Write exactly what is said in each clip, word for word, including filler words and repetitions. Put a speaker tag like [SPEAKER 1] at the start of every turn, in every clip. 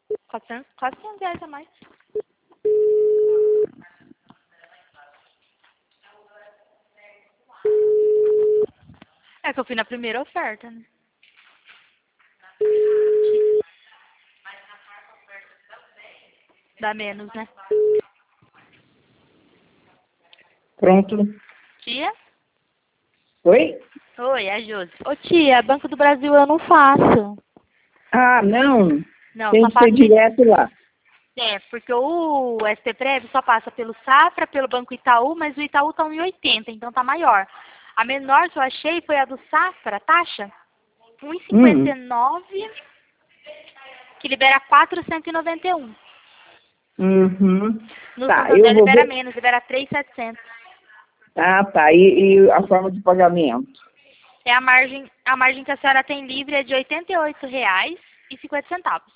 [SPEAKER 1] quatrocentos, quatrocentos reais a mais. É que eu fui na primeira oferta, né? Dá menos, né?
[SPEAKER 2] Pronto.
[SPEAKER 1] Tia?
[SPEAKER 2] Oi?
[SPEAKER 1] Oi, é a Josi. Ô tia, Banco do Brasil eu não faço.
[SPEAKER 2] Ah, não.
[SPEAKER 1] Não,
[SPEAKER 2] Tem
[SPEAKER 1] só
[SPEAKER 2] que ser
[SPEAKER 1] faço...
[SPEAKER 2] direto lá.
[SPEAKER 1] É, porque o S P Prev só passa pelo Safra, pelo Banco Itaú, mas o Itaú tá um e oitenta, então tá maior. A menor que eu achei foi a do Safra, a taxa, um e cinquenta
[SPEAKER 2] Hum.
[SPEAKER 1] e nove, que libera quatrocentos e noventa e um.
[SPEAKER 2] Uhum.
[SPEAKER 1] No
[SPEAKER 2] Tá, eu
[SPEAKER 1] Santander
[SPEAKER 2] vou
[SPEAKER 1] libera
[SPEAKER 2] ver.
[SPEAKER 1] menos, libera três mil e setecentos.
[SPEAKER 2] Ah, tá. E, e a forma de pagamento?
[SPEAKER 1] É a margem, a margem que a senhora tem livre é de oitenta e oito reais e cinquenta centavos.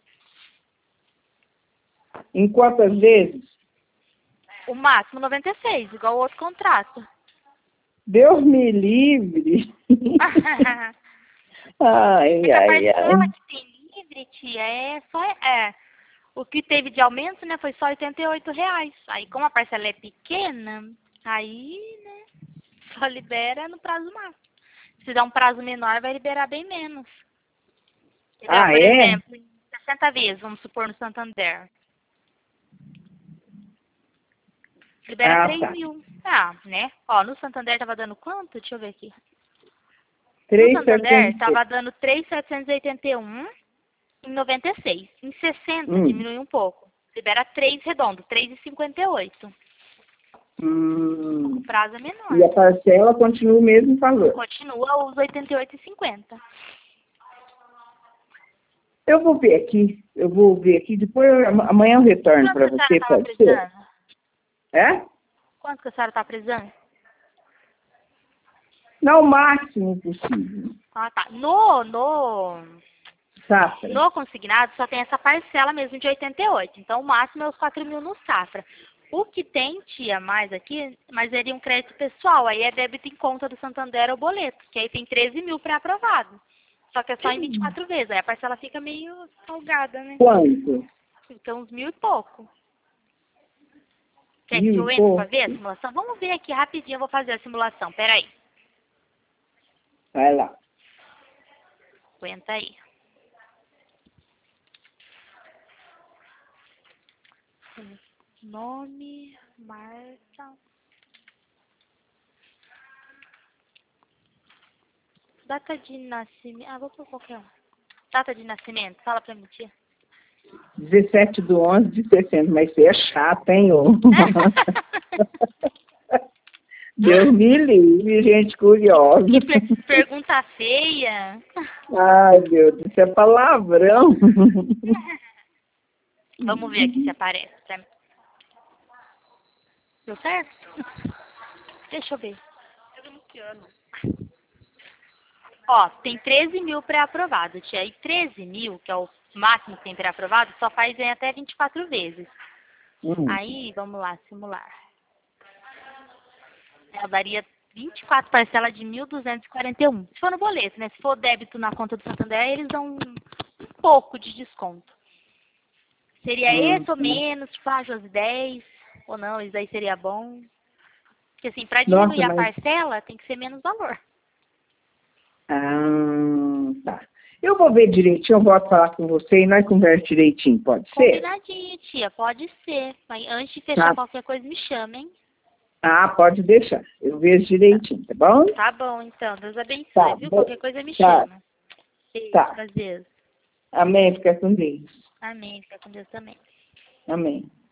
[SPEAKER 2] Em quantas vezes?
[SPEAKER 1] O máximo noventa e seis, igual o outro contrato.
[SPEAKER 2] Deus me livre.
[SPEAKER 1] É
[SPEAKER 2] Ai,
[SPEAKER 1] que a
[SPEAKER 2] ai, ai.
[SPEAKER 1] parcela que tem livre, tia, é só... É, o que teve de aumento, né, foi só oitenta e oito reais. Aí, como a parcela é pequena, aí, né, só libera no prazo máximo. Se dá um prazo menor, vai liberar bem menos. Entendeu?
[SPEAKER 2] Ah,
[SPEAKER 1] Por
[SPEAKER 2] é?
[SPEAKER 1] exemplo, em sessenta vezes, vamos supor, no Santander. Libera
[SPEAKER 2] Ah,
[SPEAKER 1] três
[SPEAKER 2] tá.
[SPEAKER 1] mil. Ah, né? Ó, no Santander tava dando quanto? Deixa eu ver aqui. No
[SPEAKER 2] Três
[SPEAKER 1] Santander,
[SPEAKER 2] setecentos.
[SPEAKER 1] tava dando três mil setecentos e oitenta e um em noventa e seis. Em sessenta,
[SPEAKER 2] Hum.
[SPEAKER 1] diminui um pouco. Libera três redondo, três e cinquenta e oito.
[SPEAKER 2] Hum.
[SPEAKER 1] O prazo é
[SPEAKER 2] E
[SPEAKER 1] menor.
[SPEAKER 2] a parcela continua o mesmo valor.
[SPEAKER 1] Continua os oitenta e oito e cinquenta.
[SPEAKER 2] Eu vou ver aqui. Eu vou ver aqui. Depois, eu- amanhã eu retorno
[SPEAKER 1] Quanto
[SPEAKER 2] para
[SPEAKER 1] que a senhora
[SPEAKER 2] você,
[SPEAKER 1] estava
[SPEAKER 2] pode ser?
[SPEAKER 1] precisando?
[SPEAKER 2] É?
[SPEAKER 1] Quanto que a senhora está precisando?
[SPEAKER 2] Não, o máximo possível.
[SPEAKER 1] Ah, tá. No, no,
[SPEAKER 2] Safra.
[SPEAKER 1] no consignado só tem essa parcela mesmo de oitenta e oito. Então o máximo é os quatro mil no Safra. O que tem, tia, mais aqui, mas seria um crédito pessoal. Aí é débito em conta do Santander ou boleto, que aí tem treze mil pré-aprovado. Só que é só em vinte e quatro vezes. Aí a parcela fica meio salgada, né?
[SPEAKER 2] Quanto?
[SPEAKER 1] Fica uns mil e pouco. Quer que
[SPEAKER 2] Mil
[SPEAKER 1] eu
[SPEAKER 2] e
[SPEAKER 1] entre para
[SPEAKER 2] pouco?
[SPEAKER 1] ver a simulação? Vamos ver aqui rapidinho, eu vou fazer a simulação. Peraí.
[SPEAKER 2] Vai lá.
[SPEAKER 1] Aguenta aí. Nome, Marta. Data de nascimento. Ah, vou por qualquer um. Data de nascimento, fala pra mim, tia.
[SPEAKER 2] dezessete de onze de sessenta. Mas você é chata, hein, ô? Deus me livre, gente curiosa.
[SPEAKER 1] Que per pergunta feia.
[SPEAKER 2] Ai, Deus, isso é palavrão.
[SPEAKER 1] Vamos ver aqui se aparece. Pra mim. Deu certo? Deixa eu ver. Ó, tem treze mil pré-aprovado, tia. E treze mil, que é o máximo que tem pré-aprovado, só faz em até vinte e quatro vezes.
[SPEAKER 2] Hum.
[SPEAKER 1] Aí, vamos lá, simular. Ela daria vinte e quatro parcelas de mil duzentos e quarenta e um. Se for no boleto, né? Se for débito na conta do Santander, eles dão um, um pouco de desconto. Seria
[SPEAKER 2] Hum.
[SPEAKER 1] esse ou menos, tipo, ah, Josi, dez, ou não, isso aí seria bom. Porque assim, para
[SPEAKER 2] Nossa,
[SPEAKER 1] diminuir a
[SPEAKER 2] mas...
[SPEAKER 1] parcela, tem que ser menos valor.
[SPEAKER 2] Ah, tá. Eu vou ver direitinho, eu volto falar com você e nós conversamos direitinho, pode ser?
[SPEAKER 1] Combinadinho, tia, pode ser. Mas antes de fechar
[SPEAKER 2] Tá.
[SPEAKER 1] qualquer coisa, me chama, hein?
[SPEAKER 2] Ah, pode deixar. Eu vejo direitinho, tá bom?
[SPEAKER 1] Tá bom, então. Deus abençoe,
[SPEAKER 2] Tá.
[SPEAKER 1] viu?
[SPEAKER 2] Bo...
[SPEAKER 1] Qualquer coisa me
[SPEAKER 2] Tá.
[SPEAKER 1] chama. Beijo,
[SPEAKER 2] Tá.
[SPEAKER 1] prazer.
[SPEAKER 2] Amém. Fica com Deus.
[SPEAKER 1] Amém. Fica com Deus também.
[SPEAKER 2] Amém.